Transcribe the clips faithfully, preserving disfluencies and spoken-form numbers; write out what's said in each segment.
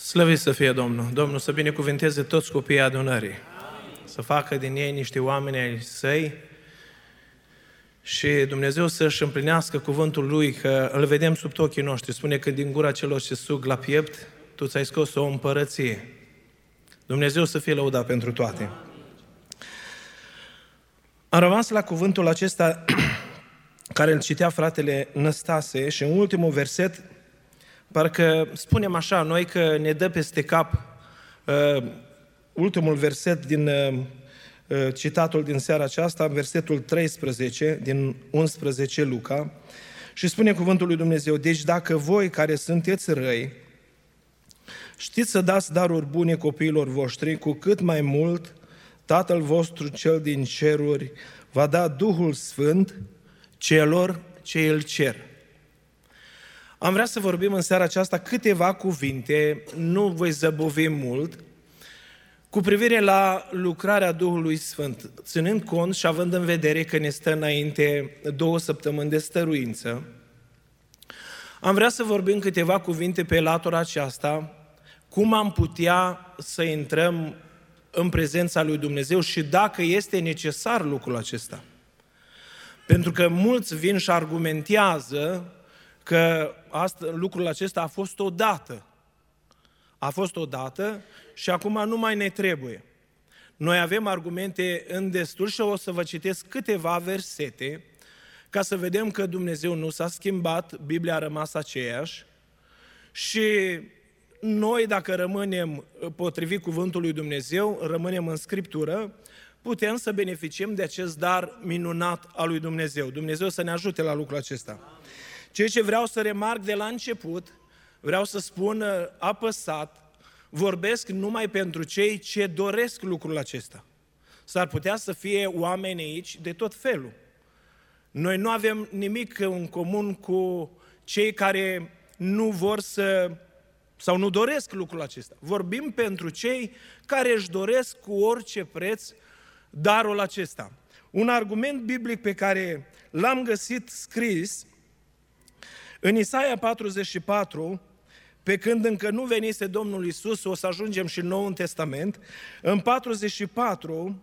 Slăvit să fie Domnul! Domnul să binecuvânteze toți copiii adunării, să facă din ei niște oameni ai săi și Dumnezeu să-și împlinească cuvântul Lui, că îl vedem sub ochii noștri. Spune că din gura celor ce sug la piept, Tu ți-ai scos o împărăție. Dumnezeu să fie lăudat pentru toate. Am rămas la cuvântul acesta care îl citea fratele Năstase și în ultimul verset, parcă spunem așa, noi că ne dă peste cap uh, ultimul verset din uh, citatul din seara aceasta, versetul treisprezece din unsprezece Luca, și spune cuvântul lui Dumnezeu: deci dacă voi care sunteți răi știți să dați daruri bune copiilor voștri, cu cât mai mult Tatăl vostru cel din ceruri va da Duhul Sfânt celor ce îl cer. Am vrea să vorbim în seara aceasta câteva cuvinte, nu voi zăbovi mult, cu privire la lucrarea Duhului Sfânt, ținând cont și având în vedere că ne stă înainte două săptămâni de stăruință. Am vrea să vorbim câteva cuvinte pe latura aceasta, cum am putea să intrăm în prezența lui Dumnezeu și dacă este necesar lucrul acesta. Pentru că mulți vin și argumentează că asta, lucrul acesta a fost odată. A fost odată și acum nu mai ne trebuie. Noi avem argumente în destul și o să vă citesc câteva versete ca să vedem că Dumnezeu nu s-a schimbat, Biblia a rămas aceeași și noi, dacă rămânem potrivit cuvântului lui Dumnezeu, rămânem în Scriptură, putem să beneficiem de acest dar minunat al lui Dumnezeu. Dumnezeu să ne ajute la lucrul acesta. Ceea ce vreau să remarc de la început, vreau să spun apăsat, vorbesc numai pentru cei ce doresc lucrul acesta. S-ar putea să fie oameni aici de tot felul. Noi nu avem nimic în comun cu cei care nu vor să, sau nu doresc lucrul acesta. Vorbim pentru cei care își doresc cu orice preț darul acesta. Un argument biblic pe care l-am găsit scris în Isaia patruzeci și patru, pe când încă nu venise Domnul Iisus, o să ajungem și în Noul Testament, în patruzeci și patru,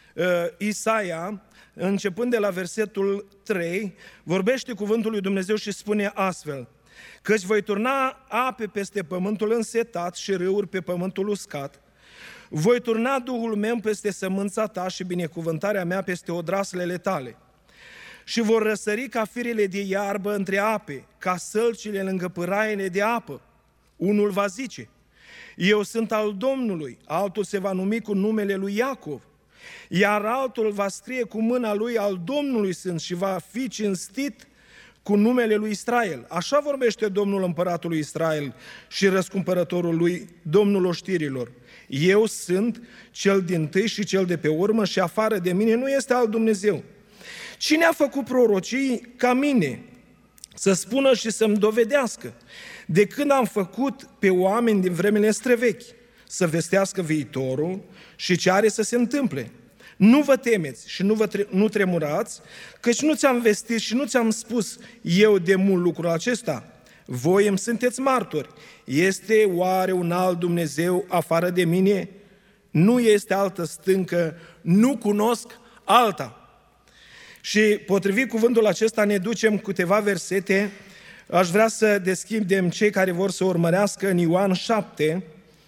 Isaia, începând de la versetul trei, vorbește cuvântul lui Dumnezeu și spune astfel: căci voi turna ape peste pământul însetat și râuri pe pământul uscat, voi turna Duhul meu peste sămânța ta și binecuvântarea mea peste odraslele tale. Și vor răsări ca firele de iarbă între ape, ca sălcile lângă pâraiele de apă. Unul va zice: eu sunt al Domnului, altul se va numi cu numele lui Iacov, iar altul va scrie cu mâna lui: al Domnului sunt, și va fi cinstit cu numele lui Israel. Așa vorbește Domnul împăratului Israel și răscumpărătorul lui, Domnul oștirilor. Eu sunt cel dintâi și cel de pe urmă și afară de mine nu este alt Dumnezeu. Cine a făcut prorocii ca mine să spună și să-mi dovedească, de când am făcut pe oameni din vremele străvechi, să vestească viitorul și ce are să se întâmple? Nu vă temeți și nu, vă tre- nu tremurați, căci nu ți-am vestit și nu ți-am spus eu de mult lucrul acesta. Voi îmi sunteți martori. Este oare un alt Dumnezeu afară de mine? Nu este altă stâncă, nu cunosc alta. Și potrivit cuvântul acesta ne ducem câteva versete. Aș vrea să deschidem cei care vor să urmărească în Ioan șapte,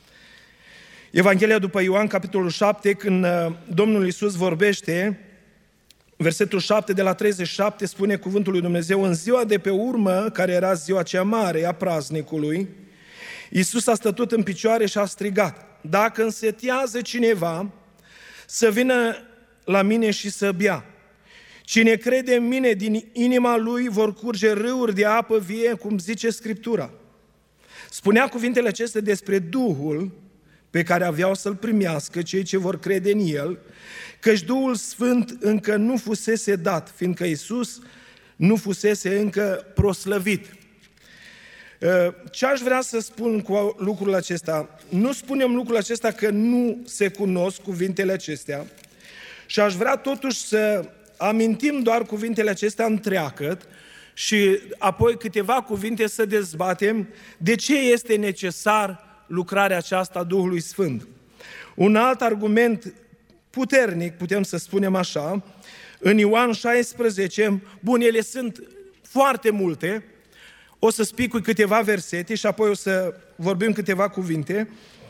Evanghelia după Ioan, capitolul șapte, când Domnul Iisus vorbește, versetul șapte, de la treizeci și șapte, spune cuvântul lui Dumnezeu: în ziua de pe urmă, care era ziua cea mare a praznicului, Iisus a stătut în picioare și a strigat: dacă însetează cineva, să vină la mine și să bea. Cine crede în mine, din inima lui vor curge râuri de apă vie, cum zice Scriptura. Spunea cuvintele acestea despre Duhul pe care aveau să-l primească cei ce vor crede în el, căci Duhul Sfânt încă nu fusese dat, fiindcă Iisus nu fusese încă proslăvit. Ce aș vrea să spun cu lucrul acesta? Nu spunem lucrul acesta că nu se cunosc cuvintele acestea și aș vrea totuși să amintim doar cuvintele acestea întreagăt și apoi câteva cuvinte să dezbatem de ce este necesar lucrarea aceasta a Duhului Sfânt. Un alt argument puternic, putem să spunem așa, în Ioan șaisprezece, bun, ele sunt foarte multe, o să spicui câteva versete și apoi o să vorbim câteva cuvinte.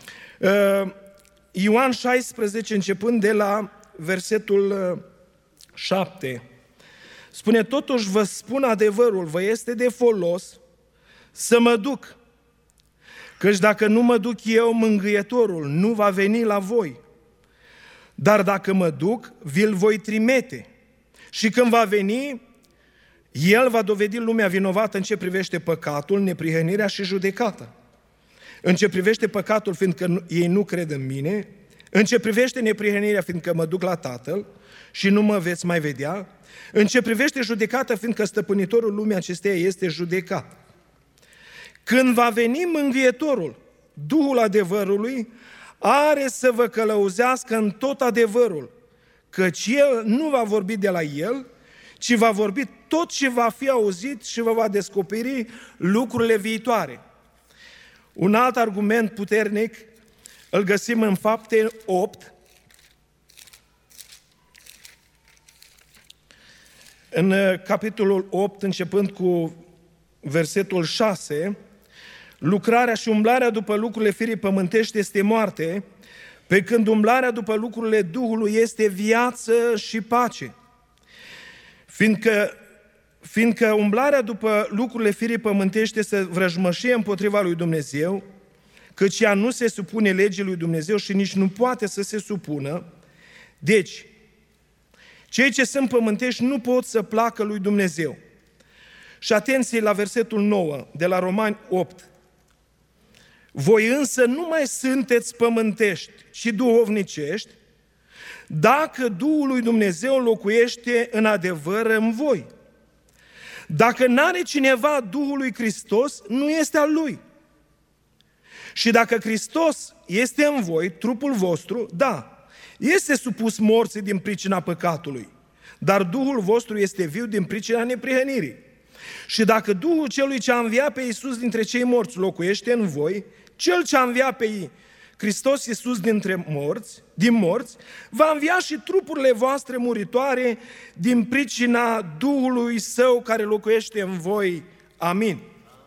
Ioan șaisprezece, începând de la versetul șapte, spune: totuși vă spun adevărul, vă este de folos să mă duc, căci dacă nu mă duc eu, mângâietorul nu va veni la voi. Dar dacă mă duc, vi-l voi trimite. Și când va veni, el va dovedi lumea vinovată în ce privește păcatul, neprihănirea și judecata. În ce privește păcatul, fiindcă ei nu cred în mine, în ce privește neprihănirea, fiindcă mă duc la Tatăl și nu mă veți mai vedea, în ce privește judecata, fiindcă stăpânitorul lumii acesteia este judecat. Când va veni mângâietorul, Duhul adevărului, are să vă călăuzească în tot adevărul, căci el nu va vorbi de la el, ci va vorbi tot ce va fi auzit și vă va descoperi lucrurile viitoare. Un alt argument puternic îl găsim în Fapte opt, în capitolul opt, începând cu versetul șase, lucrarea și umblarea după lucrurile firii pământești este moarte, pe când umblarea după lucrurile Duhului este viață și pace. Fiindcă, fiindcă umblarea după lucrurile firii pământești este vrăjmășie împotriva lui Dumnezeu, căci ea nu se supune legii lui Dumnezeu și nici nu poate să se supună. Deci, cei ce sunt pământești nu pot să placă lui Dumnezeu. Și atenție la versetul nouă, de la Romani opt. Voi însă nu mai sunteți pământești, ci duhovnicești, dacă Duhul lui Dumnezeu locuiește în adevăr în voi. Dacă n-are cineva Duhul lui Hristos, nu este al lui. Și dacă Hristos este în voi, trupul vostru, da, este supus morții din pricina păcatului, dar Duhul vostru este viu din pricina neprihănirii. Și dacă Duhul celui ce a înviat pe Iisus dintre cei morți locuiește în voi, cel ce a înviat pe Hristos Iisus dintre morți, din morți, va învia și trupurile voastre muritoare din pricina Duhului Său care locuiește în voi. Amin.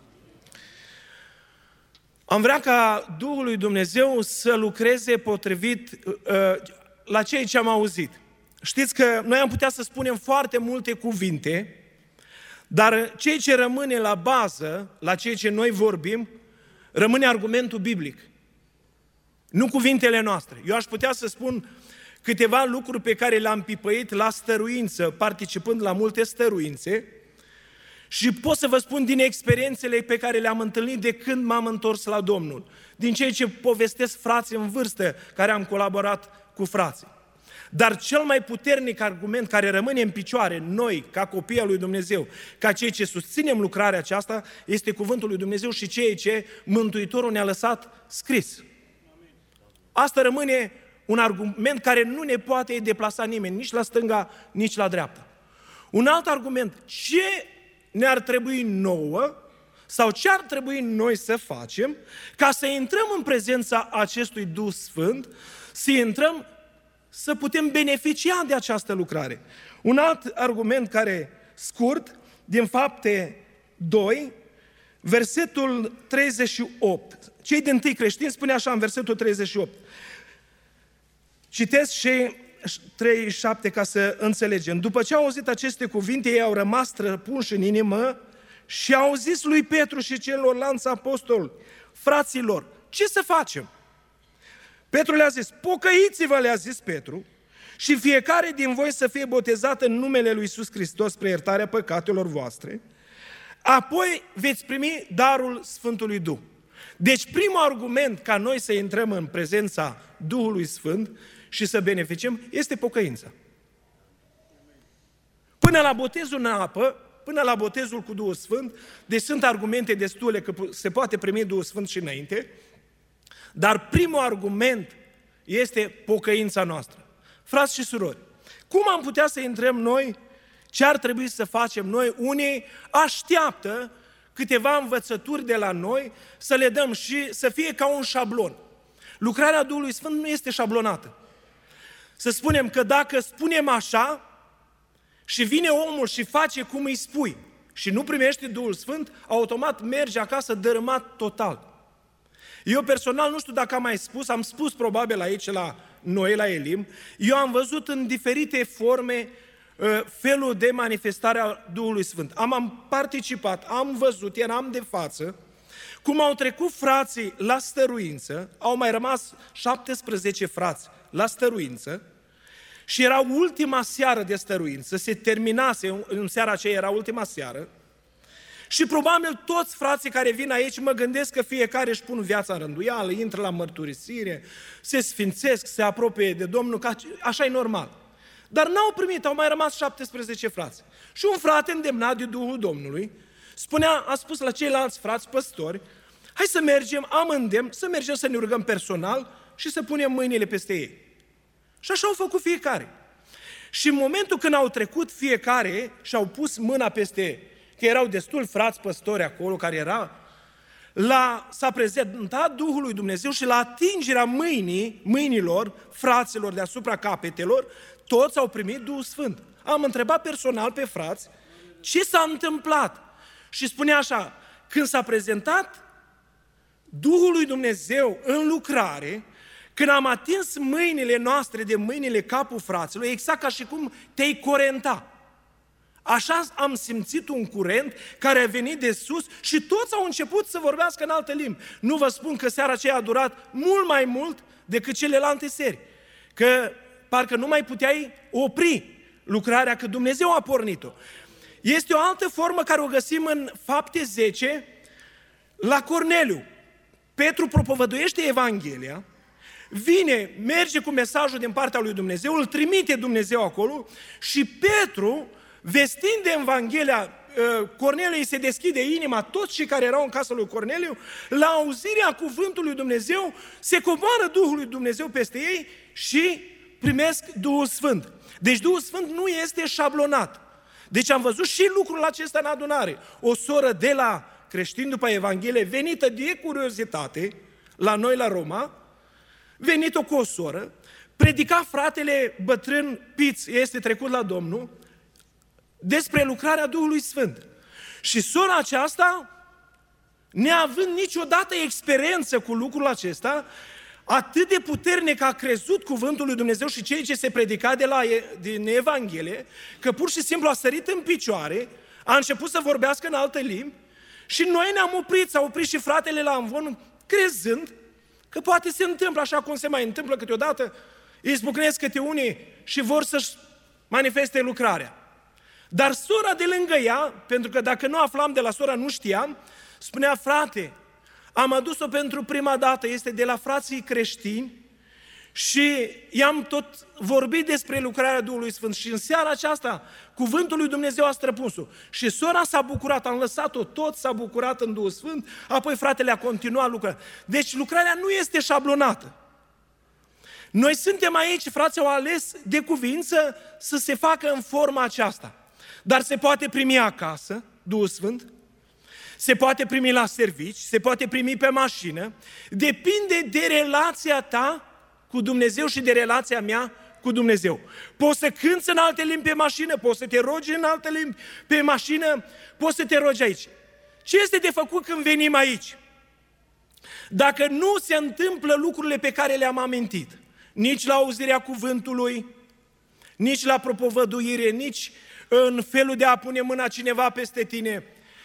Am vrea ca Duhul lui Dumnezeu să lucreze potrivit uh, la ceea ce am auzit. Știți că noi am putea să spunem foarte multe cuvinte, dar ceea ce rămâne la bază, la ceea ce noi vorbim, rămâne argumentul biblic. Nu cuvintele noastre. Eu aș putea să spun câteva lucruri pe care le-am pipăit la stăruință, participând la multe stăruințe, și pot să vă spun din experiențele pe care le-am întâlnit de când m-am întors la Domnul, din ceea ce povestesc frații în vârstă care am colaborat cu frații. Dar cel mai puternic argument care rămâne în picioare, noi, ca copii al lui Dumnezeu, ca cei ce susținem lucrarea aceasta, este cuvântul lui Dumnezeu și ceea ce Mântuitorul ne-a lăsat scris. Asta rămâne un argument care nu ne poate deplasa nimeni, nici la stânga, nici la dreapta. Un alt argument, ce ne-ar trebui nouă sau ce ar trebui noi să facem ca să intrăm în prezența acestui Duh Sfânt, să intrăm, să putem beneficia de această lucrare. Un alt argument care, scurt, din Fapte doi, versetul treizeci și opt. Cei dintâi creștini spune așa în versetul treizeci și opt. Citesc și treizeci și șapte ca să înțelegem. După ce au auzit aceste cuvinte, ei au rămas străpunși în inimă și au zis lui Petru și celorlalți apostoli: fraților, ce să facem? Petru le-a zis: pocăiți-vă, le-a zis Petru, și fiecare din voi să fie botezat în numele lui Iisus Hristos spre iertarea păcatelor voastre, apoi veți primi darul Sfântului Duh. Deci primul argument ca noi să intrăm în prezența Duhului Sfânt și să beneficiem este pocăința. Până la botezul în apă, până la botezul cu Duhul Sfânt, deci sunt argumente destule că se poate primi Duhul Sfânt și înainte, dar primul argument este pocăința noastră. Frați și surori, cum am putea să intrăm noi? Ce ar trebui să facem noi? Unii așteaptă câteva învățături de la noi, să le dăm și să fie ca un șablon. Lucrarea Duhului Sfânt nu este șablonată. Să spunem că dacă spunem așa și vine omul și face cum îi spui și nu primește Duhul Sfânt, automat merge acasă dărâmat total. Eu personal, nu știu dacă am mai spus, am spus probabil aici la noi, la Elim, eu am văzut în diferite forme uh, felul de manifestare a Duhului Sfânt. Am, am participat, am văzut, eram de față, cum au trecut frații la stăruință, au mai rămas șaptesprezece frați la stăruință și era ultima seară de stăruință, se terminase, în seara aceea era ultima seară, și probabil toți frații care vin aici, mă gândesc că fiecare își pun viața în rânduială, intră la mărturisire, se sfințesc, se apropie de Domnul, că așa e normal. Dar n-au primit, au mai rămas șaptesprezece frați. Și un frate îndemnat de Duhul Domnului spunea, a spus la ceilalți frați păstori, hai să mergem, am îndemn, să mergem să ne rugăm personal și să punem mâinile peste ei. Și așa au făcut fiecare. Și în momentul când au trecut fiecare și au pus mâna peste, că erau destul frați păstori acolo care era, la, s-a prezentat Duhul lui Dumnezeu și la atingerea mâinii, mâinilor, fraților deasupra capetelor, toți au primit Duhul Sfânt. Am întrebat personal pe frați ce s-a întâmplat. Și spunea așa, când s-a prezentat Duhul lui Dumnezeu în lucrare, când am atins mâinile noastre de mâinile capul fraților, exact ca și cum te-ai corenta. Așa am simțit un curent care a venit de sus și toți au început să vorbească în alte limbi. Nu vă spun că seara aceea a durat mult mai mult decât celelalte seri, că parcă nu mai puteai opri lucrarea, că Dumnezeu a pornit-o. Este o altă formă care o găsim în Fapte zece, la Corneliu. Petru propovăduiește Evanghelia, vine, merge cu mesajul din partea lui Dumnezeu, îl trimite Dumnezeu acolo și Petru, vestind de Evanghelia, Corneliu îi se deschide inima, toți cei care erau în casa lui Corneliu, la auzirea cuvântului Dumnezeu, se coboară Duhul lui Dumnezeu peste ei și primesc Duhul Sfânt. Deci Duhul Sfânt nu este șablonat. Deci am văzut și lucrul acesta în adunare. O soră de la Creștini după Evanghelie, venită de curiozitate la noi la Roma, venit-o cu o soră, predica fratele bătrân Piț, este trecut la Domnul, despre lucrarea Duhului Sfânt. Și sora aceasta, neavând niciodată experiență cu lucrul acesta, atât de puternic a crezut cuvântul lui Dumnezeu și cei ce se predica de la, din Evanghelie, că pur și simplu a sărit în picioare, a început să vorbească în alte limbi și noi ne-am oprit, s-a oprit și fratele la amvon, crezând că poate se întâmplă așa cum se mai întâmplă câteodată, îi izbucnesc câte unii și vor să-și manifeste lucrarea. Dar sora de lângă ea, pentru că dacă nu aflam de la sora, nu știam, spunea, frate, am adus-o pentru prima dată, este de la frații creștini și i-am tot vorbit despre lucrarea Duhului Sfânt și în seara aceasta cuvântul lui Dumnezeu a străpuns-o. Și sora s-a bucurat, am lăsat-o, tot s-a bucurat în Duhul Sfânt, apoi fratele a continuat lucrarea. Deci lucrarea nu este șablonată. Noi suntem aici, frații au ales de cuvință să se facă în forma aceasta. Dar se poate primi acasă, Duhul Sfânt, se poate primi la servici, se poate primi pe mașină, depinde de relația ta cu Dumnezeu și de relația mea cu Dumnezeu. Poți să cânți în alte limbi pe mașină, poți să te rogi în alte limbi pe mașină, poți să te rogi aici. Ce este de făcut când venim aici? Dacă nu se întâmplă lucrurile pe care le-am amintit, nici la auzirea cuvântului, nici la propovăduire, nici în felul de a pune mâna cineva peste tine,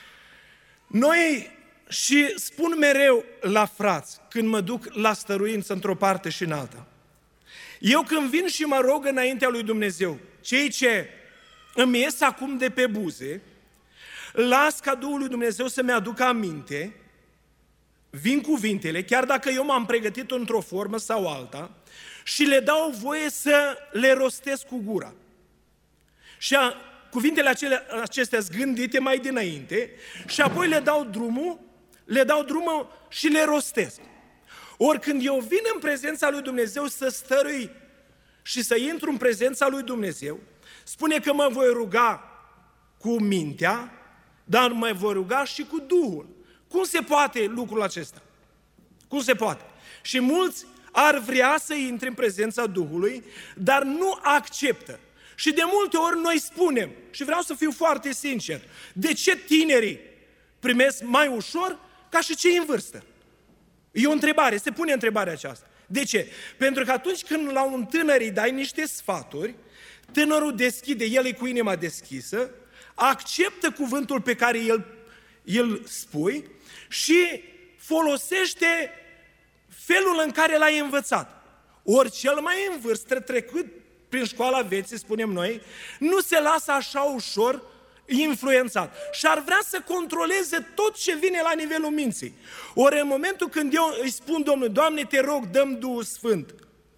noi, și spun mereu la frați, când mă duc la stăruință într-o parte și în alta, eu când vin și mă rog înaintea lui Dumnezeu, cei ce îmi ies acum de pe buze, las ca Duhul lui Dumnezeu să-mi aducă aminte, vin cuvintele, chiar dacă eu m-am pregătit într-o formă sau alta, și le dau voie să le rostesc cu gura. Și a, cuvintele acele, acestea sunt gândite mai dinainte și apoi le dau drumul, le dau drumul și le rostesc. Ori când eu vin în prezența lui Dumnezeu să stărui și să intru în prezența lui Dumnezeu, spune că mă voi ruga cu mintea, dar mă voi ruga și cu Duhul. Cum se poate lucrul acesta? Cum se poate? Și mulți ar vrea să intre în prezența Duhului, dar nu acceptă. Și de multe ori noi spunem, și vreau să fiu foarte sincer, de ce tinerii primesc mai ușor ca și cei în vârstă? E o întrebare, se pune întrebarea aceasta. De ce? Pentru că atunci când la un tânăr îi dai niște sfaturi, tânărul deschide, el e cu inima deschisă, acceptă cuvântul pe care îl, îl spui și folosește felul în care l-ai învățat. Ori cel mai în vârstă, trecut prin școala vieții, spunem noi, nu se lasă așa ușor influențat și ar vrea să controleze tot ce vine la nivelul minții. Ori în momentul când eu îi spun Domnului, Doamne, te rog, dă-mi Duhul Sfânt,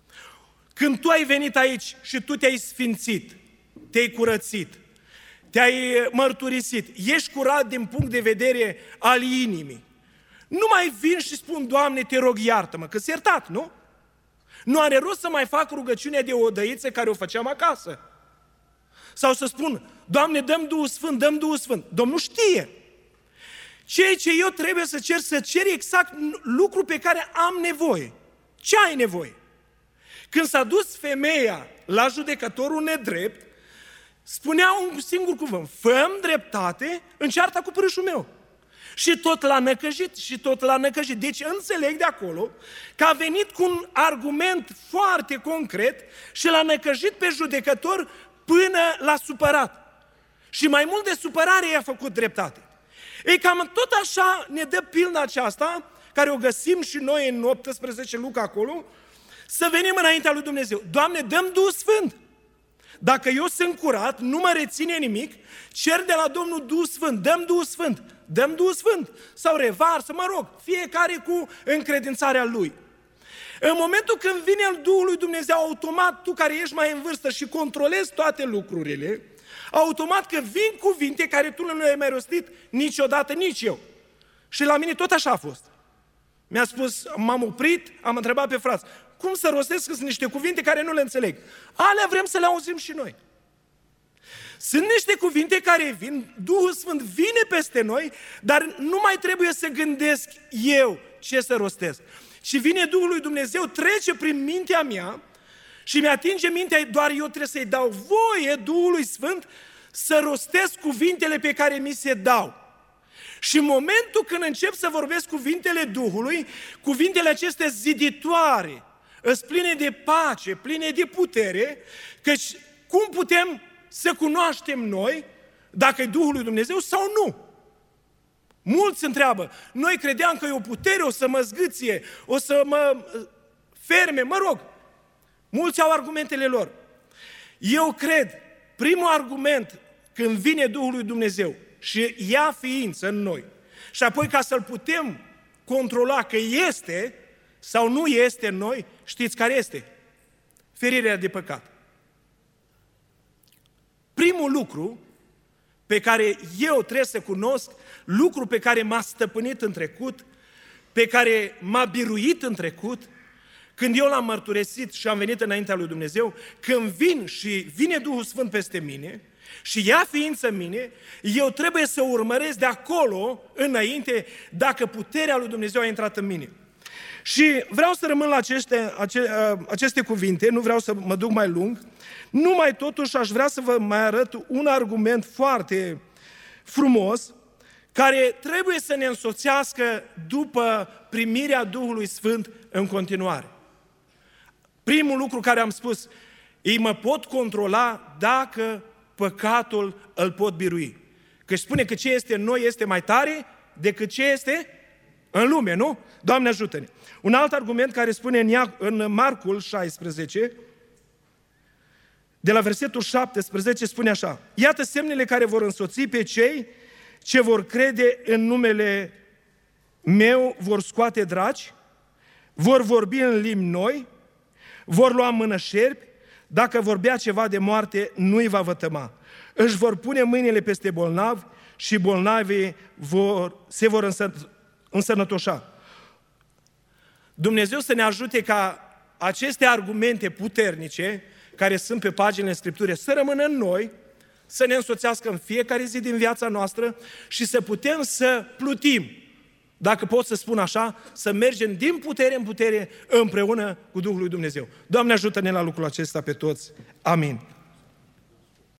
când tu ai venit aici și tu te-ai sfințit, te-ai curățit, te-ai mărturisit, ești curat din punct de vedere al inimii, nu mai vin și spun, Doamne, te rog, iartă-mă, că-s iertat, nu? Nu are rost să mai fac rugăciunea de odăiță care o făceam acasă. Sau să spun, Doamne, dă-mi Duhul Sfânt, dă-mi Duhul Sfânt. Domnul știe. Ceea ce eu trebuie să cer, să cer exact lucru pe care am nevoie. Ce ai nevoie? Când s-a dus femeia la judecătorul nedrept, spunea un singur cuvânt, fă-mi dreptate în cearta cu părâșul meu. Și tot l-a năcăjit, și tot l-a năcăjit. Deci înțeleg de acolo că a venit cu un argument foarte concret și l-a năcăjit pe judecător până l-a supărat. Și mai mult de supărare i-a făcut dreptate. Ei, cam tot așa ne dă pilda aceasta, care o găsim și noi în optsprezece Luca acolo, să venim înaintea lui Dumnezeu. Doamne, dă-mi Duhul Sfânt. Dacă eu sunt curat, nu mă reține nimic, cer de la Domnul Duhul Sfânt, dă-mi Duhul Sfânt, dă-mi Duhul Sfânt, sau revarsă, mă rog, fiecare cu încredințarea lui. În momentul când vine Duhul lui Dumnezeu, automat, tu care ești mai în vârstă și controlezi toate lucrurile, automat că vin cuvinte care tu nu le-ai mai rostit niciodată, nici eu. Și la mine tot așa a fost. Mi-a spus, m-am oprit, am întrebat pe frați, cum să rostesc că sunt niște cuvinte care nu le înțeleg? Alea vrem să le auzim și noi. Sunt niște cuvinte care vin, Duhul Sfânt vine peste noi, dar nu mai trebuie să gândesc eu ce să rostesc. Și vine Duhul lui Dumnezeu, trece prin mintea mea și mi-atinge mintea, doar eu trebuie să-i dau voie Duhului Sfânt să rostesc cuvintele pe care mi se dau. Și în momentul când încep să vorbesc cuvintele Duhului, cuvintele acestea ziditoare, îți pline de pace, pline de putere, căci cum putem să cunoaștem noi dacă e Duhul lui Dumnezeu sau nu? Mulți întreabă, noi credeam că e o putere, o să mă zgâție, o să mă ferme, mă rog. Mulți au argumentele lor. Eu cred, primul argument când vine Duhul lui Dumnezeu și ia ființă în noi, și apoi ca să-L putem controla că este sau nu este în noi, știți care este? Ferirea de păcat. Primul lucru pe care eu trebuie să cunosc, lucru pe care m-a stăpânit în trecut, pe care m-a biruit în trecut, când eu l-am mărturisit și am venit înaintea lui Dumnezeu, când vin și vine Duhul Sfânt peste mine și ia ființă în mine, eu trebuie să urmăresc de acolo înainte dacă puterea lui Dumnezeu a intrat în mine. Și vreau să rămân la aceste, ace, aceste cuvinte, nu vreau să mă duc mai lung, numai totuși aș vrea să vă mai arăt un argument foarte frumos, care trebuie să ne însoțească după primirea Duhului Sfânt în continuare. Primul lucru care am spus, ei mă pot controla dacă păcatul îl pot birui. Că spune că ce este în noi este mai tare decât ce este în lume, nu? Doamne ajută-ne! Un alt argument care spune în, Ia, în Marcul șaisprezece, de la versetul șaptesprezece, spune așa: iată semnele care vor însoți pe cei ce vor crede în numele meu, vor scoate draci, vor vorbi în limbi noi, vor lua în mână șerpi, dacă vor bea ceva de moarte, nu-i va vătăma. Își vor pune mâinile peste bolnavi și bolnavii vor, se vor însă, însănătoșa. Dumnezeu să ne ajute ca aceste argumente puternice, care sunt pe paginile Scripturii, să rămână în noi, să ne însoțească în fiecare zi din viața noastră și să putem să plutim, dacă pot să spun așa, să mergem din putere în putere împreună cu Duhul lui Dumnezeu. Doamne, ajută-ne la lucrul acesta pe toți. Amin.